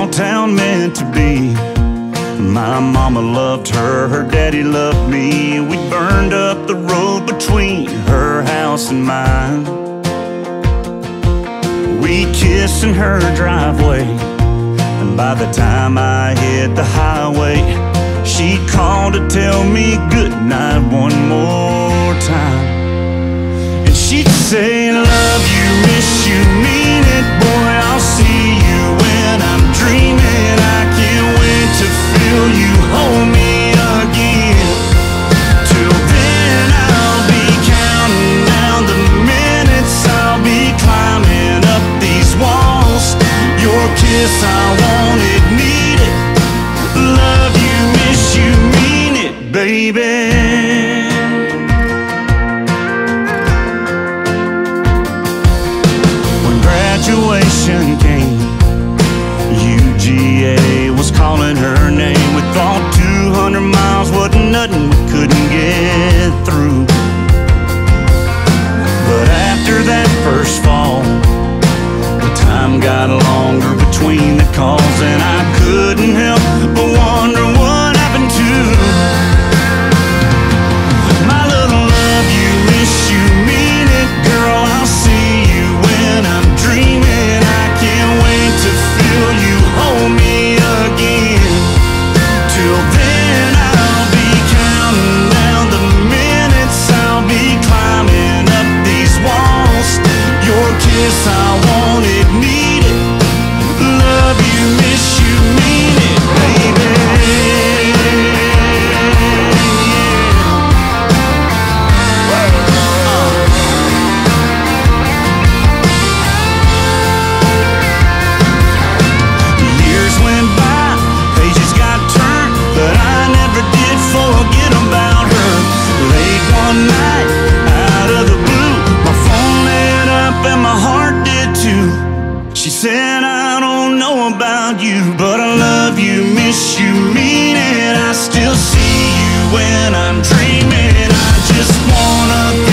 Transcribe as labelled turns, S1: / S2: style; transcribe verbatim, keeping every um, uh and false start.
S1: small town meant to be. My mama loved her, her daddy loved me. We burned up the road between her house and mine. We kissed in her driveway, and by the time I hit the highway, she called to tell me goodnight one more time. And she'd say, love you, miss you, mean it, boy, I'll see you when I'm dreaming. I can't wait to feel you hold me again. Till then I'll be counting down the minutes, I'll be climbing up these walls. Your kiss, I want it, need it. Love you, miss you, mean it, baby. Graduation came, U G A was calling her name. We thought two hundred miles wasn't nothing we couldn't get through. But after that first fall, the time got longer between the calls, and I couldn't help but wonder what happened to my little love you, miss you, mean it, girl, I'll see you when I'm dreaming. I can't wait to feel you hold me again. Till then I'll be counting down the minutes, I'll be climbing up these walls. Your kiss, I want it, need it. Love you, miss you, mean it, baby. She said, I don't know about you, but I love you, miss you, mean it. I still see you when I'm dreaming. I just wanna